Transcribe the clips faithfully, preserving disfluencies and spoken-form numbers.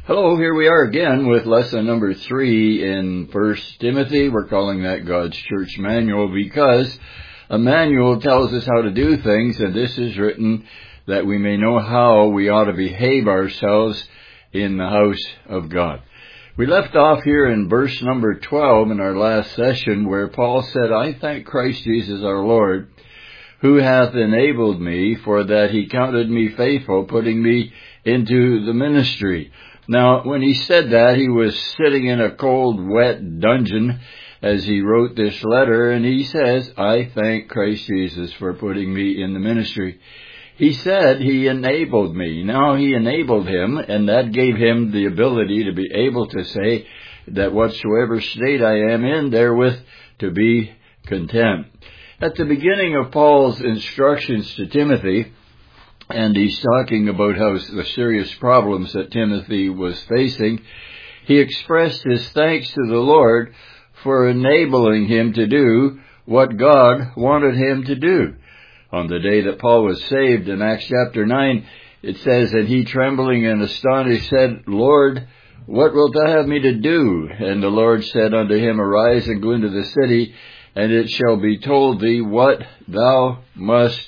Hello, here we are again with lesson number three in First Timothy. We're calling that God's Church Manual because a manual tells us how to do things, and this is written that we may know how we ought to behave ourselves in the house of God. We left off here in verse number twelve in our last session where Paul said, I thank Christ Jesus our Lord, who hath enabled me, for that he counted me faithful, putting me into the ministry. Now, when he said that, he was sitting in a cold, wet dungeon as he wrote this letter, and he says, I thank Christ Jesus for putting me in the ministry. He said he enabled me. Now, he enabled him, and that gave him the ability to be able to say that whatsoever state I am in, therewith to be content. At the beginning of Paul's instructions to Timothy, and he's talking about how the serious problems that Timothy was facing, he expressed his thanks to the Lord for enabling him to do what God wanted him to do. On the day that Paul was saved in Acts chapter nine, it says, And he trembling and astonished said, Lord, what wilt thou have me to do? And the Lord said unto him, Arise and go into the city, and it shall be told thee what thou must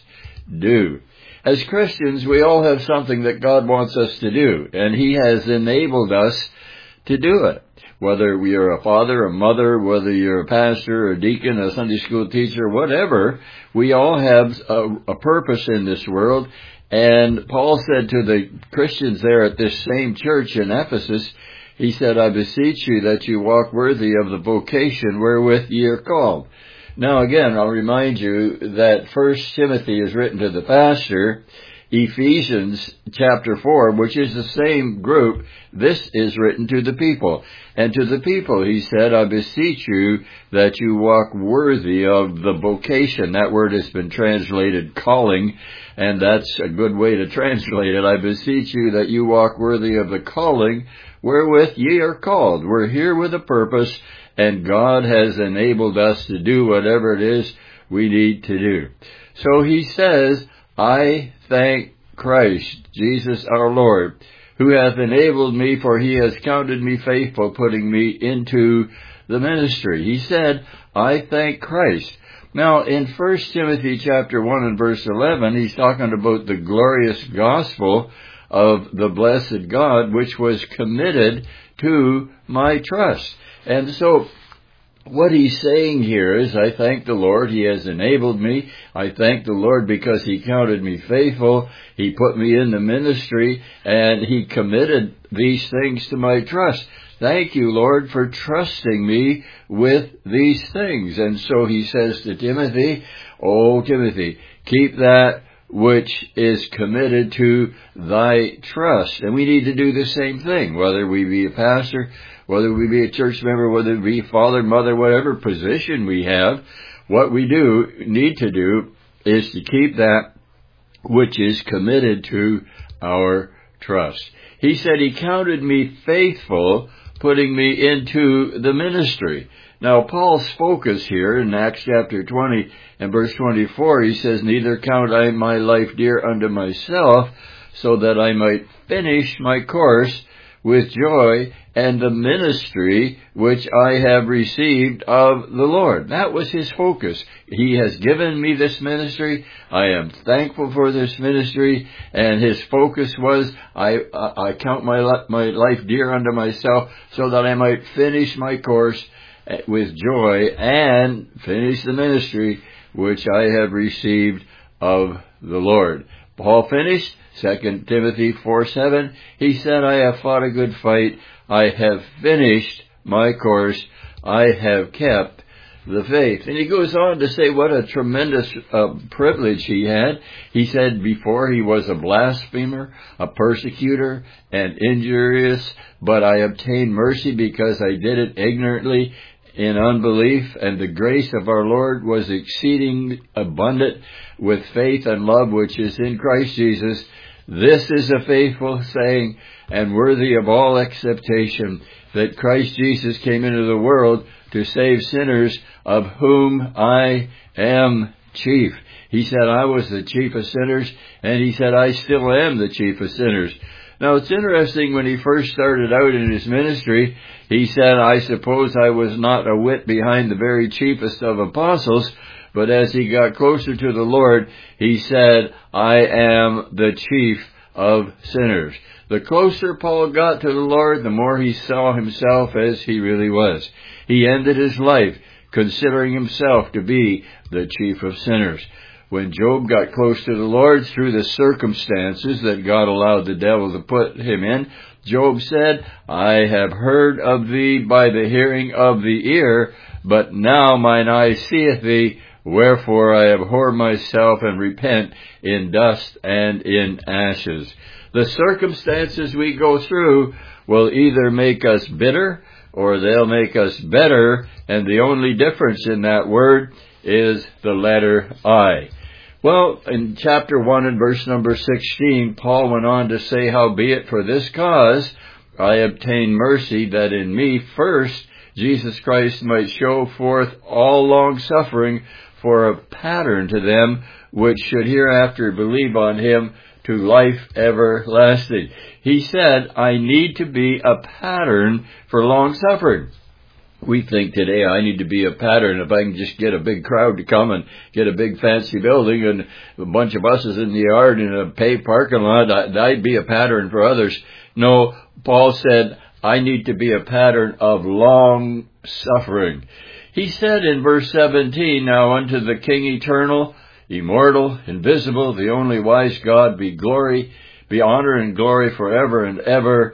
do. As Christians, we all have something that God wants us to do, and He has enabled us to do it. Whether we are a father, a mother, whether you're a pastor, a deacon, a Sunday school teacher, whatever, we all have a, a purpose in this world. And Paul said to the Christians there at this same church in Ephesus, he said, I beseech you that you walk worthy of the vocation wherewith ye are called. Now again, I'll remind you that First Timothy is written to the pastor. Ephesians chapter four, which is the same group, this is written to the people. And to the people, he said, I beseech you that you walk worthy of the vocation. That word has been translated calling, and that's a good way to translate it. I beseech you that you walk worthy of the calling wherewith ye are called. We're here with a purpose, and God has enabled us to do whatever it is we need to do. So he says, I thank Christ, Jesus our Lord, who hath enabled me, for he has counted me faithful, putting me into the ministry. He said, I thank Christ. Now, in First Timothy chapter one and verse eleven, he's talking about the glorious gospel of the blessed God, which was committed to my trust. And so, what he's saying here is, I thank the Lord, He has enabled me. I thank the Lord because He counted me faithful. He put me in the ministry, and He committed these things to my trust. Thank you, Lord, for trusting me with these things. And so he says to Timothy, Oh, Timothy, keep that which is committed to thy trust. And we need to do the same thing, whether we be a pastor, whether we be a church member, whether we be father, mother, whatever position we have. What we do, need to do, is to keep that which is committed to our trust. He said, He counted me faithful, putting me into the ministry. Now, Paul's focus here in Acts chapter twenty and verse twenty-four, he says, Neither count I my life dear unto myself, so that I might finish my course with joy and the ministry which I have received of the Lord. That was his focus. He has given me this ministry. I am thankful for this ministry. And his focus was, I, I count my, my life dear unto myself, so that I might finish my course with joy and finish the ministry which I have received of the Lord. Paul finished, Second Timothy four seven, he said, I have fought a good fight, I have finished my course, I have kept the faith. And he goes on to say what a tremendous uh, privilege he had. He said before he was a blasphemer, a persecutor, and injurious, but I obtained mercy because I did it ignorantly in unbelief, and the grace of our Lord was exceeding abundant with faith and love which is in Christ Jesus. This is a faithful saying and worthy of all acceptation, that Christ Jesus came into the world to save sinners, of whom I am chief. He said, I was the chief of sinners, and he said, I still am the chief of sinners. Now, it's interesting, when he first started out in his ministry, he said, I suppose I was not a whit behind the very chiefest of apostles, but as he got closer to the Lord, he said, I am the chief of sinners. The closer Paul got to the Lord, the more he saw himself as he really was. He ended his life considering himself to be the chief of sinners. When Job got close to the Lord through the circumstances that God allowed the devil to put him in, Job said, I have heard of thee by the hearing of the ear, but now mine eye seeth thee, wherefore I abhor myself and repent in dust and in ashes. The circumstances we go through will either make us bitter or they'll make us better, and the only difference in that word is the letter I. Well, in chapter one and verse number sixteen, Paul went on to say, Howbeit for this cause I obtain mercy, that in me first Jesus Christ might show forth all long suffering for a pattern to them which should hereafter believe on him to life everlasting. He said, I need to be a pattern for long suffering. We think today, I need to be a pattern. If I can just get a big crowd to come and get a big fancy building and a bunch of buses in the yard and a paved parking lot, I'd be a pattern for others. No, Paul said, I need to be a pattern of long suffering. He said in verse seventeen, Now unto the King eternal, immortal, invisible, the only wise God, be glory, be honor and glory forever and ever.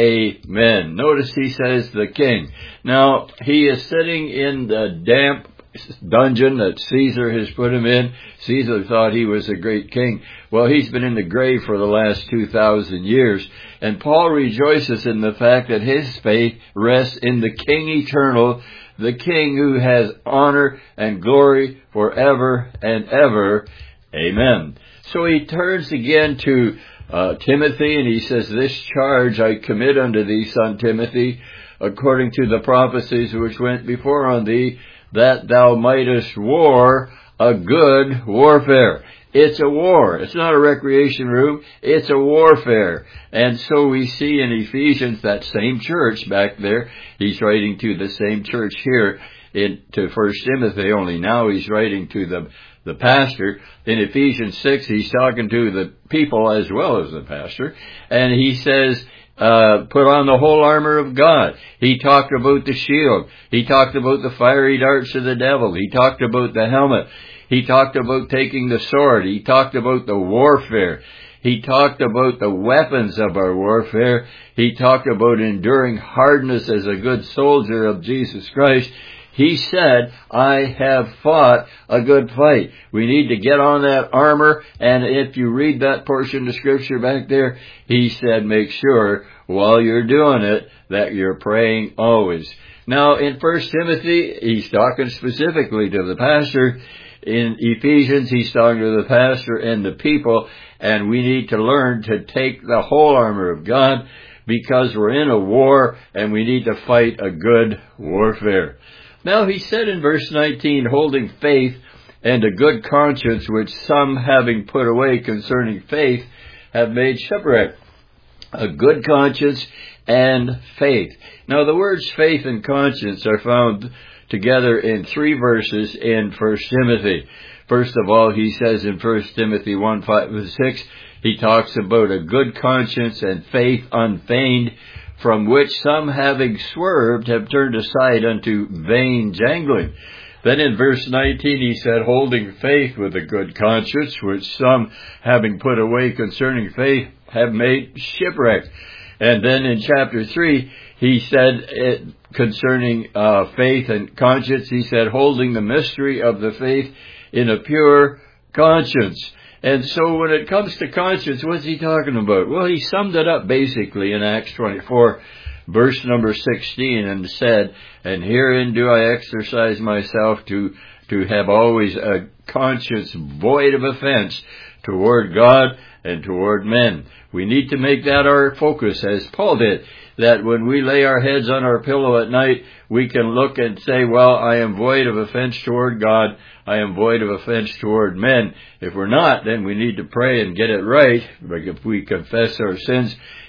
Amen. Notice he says the King. Now, he is sitting in the damp dungeon that Caesar has put him in. Caesar thought he was a great king. Well, he's been in the grave for the last two thousand years. And Paul rejoices in the fact that his faith rests in the King eternal, the King who has honor and glory forever and ever. Amen. So he turns again to Uh, Timothy, and he says, This charge I commit unto thee, son Timothy, according to the prophecies which went before on thee, that thou mightest war a good warfare. It's a war. It's not a recreation room. It's a warfare. And so we see in Ephesians, that same church back there, he's writing to the same church here in to First Timothy, only now he's writing to the the pastor. In Ephesians six, he's talking to the people as well as the pastor, and he says, uh, put on the whole armor of God. He talked about the shield. He talked about the fiery darts of the devil. He talked about the helmet. He talked about taking the sword. He talked about the warfare. He talked about the weapons of our warfare. He talked about enduring hardness as a good soldier of Jesus Christ. He said, I have fought a good fight. We need to get on that armor, and if you read that portion of Scripture back there, he said, make sure while you're doing it that you're praying always. Now, in First Timothy, he's talking specifically to the pastor. In Ephesians, he's talking to the pastor and the people, and we need to learn to take the whole armor of God, because we're in a war, and we need to fight a good warfare. Now he said in verse nineteen, holding faith and a good conscience, which some having put away concerning faith have made shipwreck. A good conscience and faith. Now the words faith and conscience are found together in three verses in First Timothy. First of all, he says in First Timothy one, five, and six, he talks about a good conscience and faith unfeigned, from which some having swerved have turned aside unto vain jangling. Then in verse nineteen he said, holding faith with a good conscience, which some having put away concerning faith have made shipwreck. And then in chapter three he said it, concerning uh, faith and conscience, he said, holding the mystery of the faith in a pure conscience. And so when it comes to conscience, what's he talking about? Well, he summed it up basically in Acts twenty-four, verse number sixteen, and said, and herein do I exercise myself to, to have always a conscience void of offense toward God and toward men. We need to make that our focus, as Paul did, that when we lay our heads on our pillow at night, we can look and say, well, I am void of offense toward God. I am void of offense toward men. If we're not, then we need to pray and get it right. Like if we confess our sins,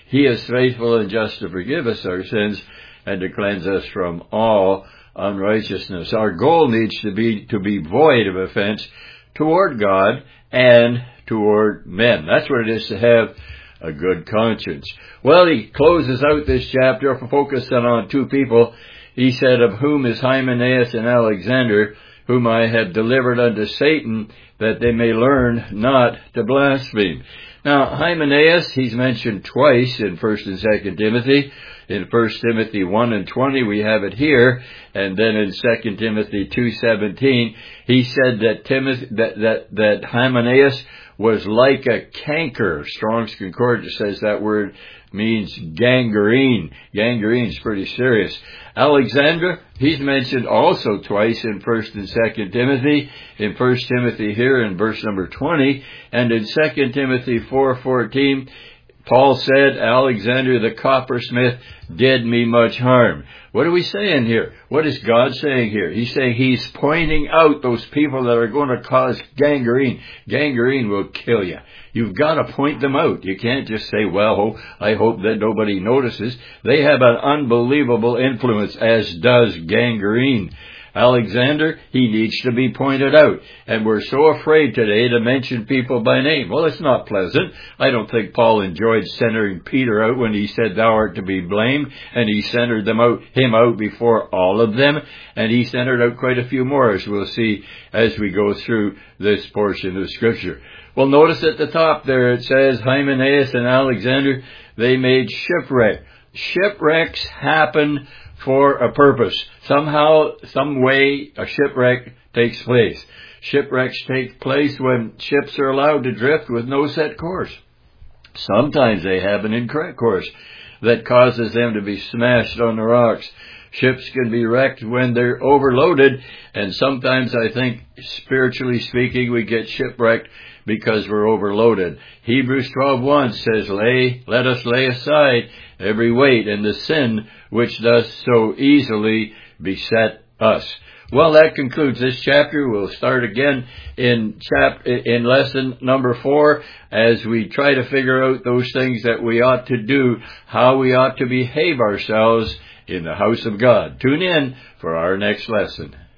He is faithful and just to forgive us our sins and to cleanse us from all unrighteousness. Our goal needs to be to be void of offense toward God and toward men. That's what it is to have a good conscience. Well, he closes out this chapter focusing on two people. He said, of whom is Hymenaeus and Alexander, whom I have delivered unto Satan, that they may learn not to blaspheme. Now, Hymenaeus, he's mentioned twice in First and Second Timothy. In First Timothy one and twenty, we have it here, and then in Second Timothy two seventeen, he said that Timothy, that that that Hymenaeus was like a canker. Strong's Concordance says that word means gangrene. Gangrene is pretty serious. Alexander, he's mentioned also twice in First and Second Timothy. In First Timothy here in verse number twenty, and in Second Timothy four fourteen, Paul said, Alexander the coppersmith did me much harm. What are we saying here? What is God saying here? He's saying he's pointing out those people that are going to cause gangrene. Gangrene will kill you. You've got to point them out. You can't just say, well, I hope that nobody notices. They have an unbelievable influence, as does gangrene. Alexander, he needs to be pointed out. And we're so afraid today to mention people by name. Well, it's not pleasant. I don't think Paul enjoyed centering Peter out when he said, thou art to be blamed. And he centered them out, him out before all of them. And he centered out quite a few more, as we'll see as we go through this portion of Scripture. Well, notice at the top there it says, Hymenaeus and Alexander, they made shipwreck. Shipwrecks happen for a purpose. Somehow, some way, a shipwreck takes place. Shipwrecks take place when ships are allowed to drift with no set course. Sometimes they have an incorrect course that causes them to be smashed on the rocks. Ships can be wrecked when they're overloaded, and sometimes I think, spiritually speaking, we get shipwrecked because we're overloaded. Hebrews twelve one says, "Lay, let us lay aside every weight and the sin which does so easily beset us." Well, that concludes this chapter. We'll start again in chap in lesson number four as we try to figure out those things that we ought to do, how we ought to behave ourselves in the house of God. Tune in for our next lesson.